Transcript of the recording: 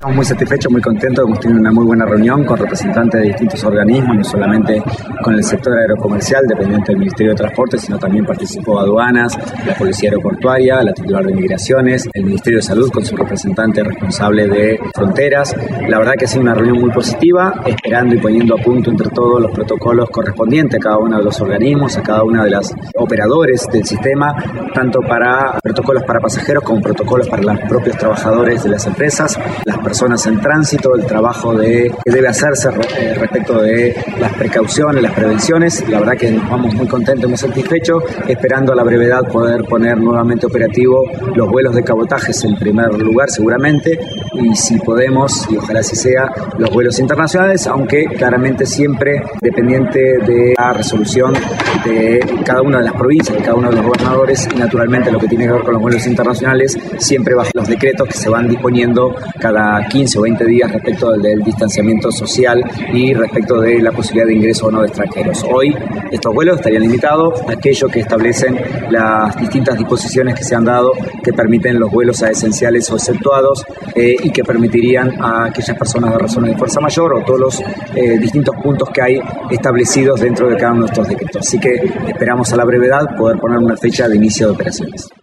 Estamos muy satisfechos, muy contentos, hemos tenido una muy buena reunión con representantes de distintos organismos, no solamente con el sector aerocomercial, dependiente del Ministerio de Transporte, sino también participó Aduanas, la Policía Aeroportuaria, la titular de Migraciones, el Ministerio de Salud con su representante responsable de Fronteras. La verdad que ha sido una reunión muy positiva, esperando y poniendo a punto entre todos los protocolos correspondientes a cada uno de los organismos, a cada una de las operadores del sistema, tanto para protocolos para pasajeros como protocolos para los propios trabajadores de las empresas, las personas en tránsito, el trabajo que debe hacerse respecto de las precauciones, las prevenciones. La verdad que nos vamos muy contentos, muy satisfechos, esperando a la brevedad poder poner nuevamente operativo los vuelos de cabotajes en primer lugar seguramente, y si podemos, y ojalá así sea, los vuelos internacionales, aunque claramente siempre dependiente de la resolución de cada una de las provincias, de cada uno de los gobernadores, y naturalmente lo que tiene que ver con los vuelos internacionales, siempre bajo los decretos que se van disponiendo cada 15 o 20 días respecto del distanciamiento social y respecto de la posibilidad de ingreso o no de extranjeros. Hoy estos vuelos estarían limitados a aquello que establecen las distintas disposiciones que se han dado que permiten los vuelos a esenciales o exceptuados y que permitirían a aquellas personas de razones de fuerza mayor o todos los distintos puntos que hay establecidos dentro de cada uno de estos decretos. Así que esperamos a la brevedad poder poner una fecha de inicio de operaciones.